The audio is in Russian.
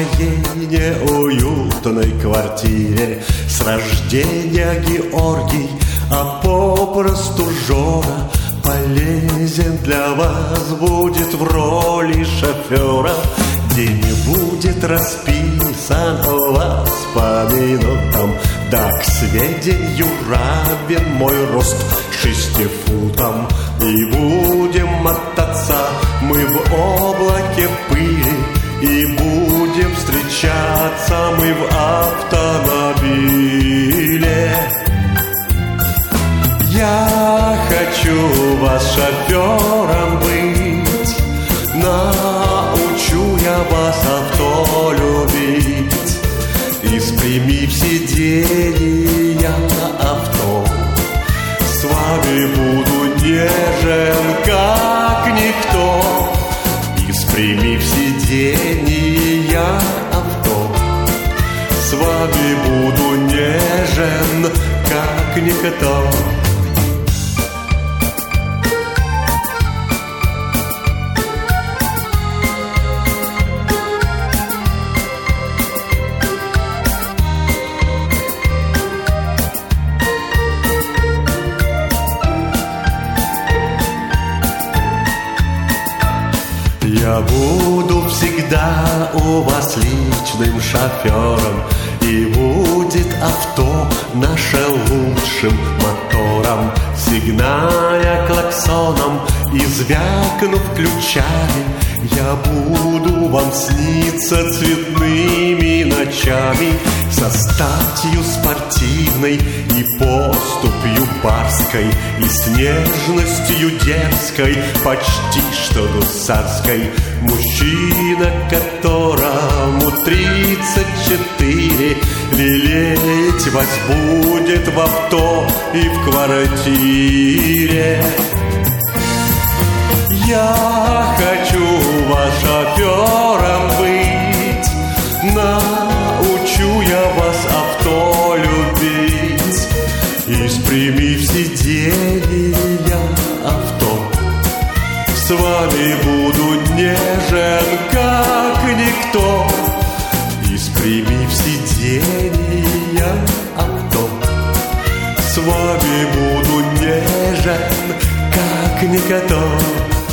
моей неуютной квартире. С рождения Георгий, а попросту Жора, полезен для вас будет в роли шофера. День будет расписан у вас по минутам, да к сведению равен мой рост 6 футам. И будем мотаться мы в облаке пыли, и будем встречаться мы в автомобиле. Я хочу вас шофером быть, научу я вас авто любить. И спрями в сиденья авто, с вами буду нежен, как никто. И спрями в сиденья авто, с вами буду нежен, как никто. Я буду всегда у вас личным шофером, и будет авто наше лучшим мотором. Сигналя клаксоном и звякнув ключами, я буду вам сниться цветными ночами. Со статью спортивной и поступью барской, и с нежностью дерзкой, почти что гусарской. Мужчина, которому 34, лелеять вас будет в авто и в квартире. Я хочу вас шофером быть, научу я вас авто любить. И спрями в сиденья авто, с вами буду нежен, как никто. И спрями в сиденья авто, с вами буду нежен, как никто.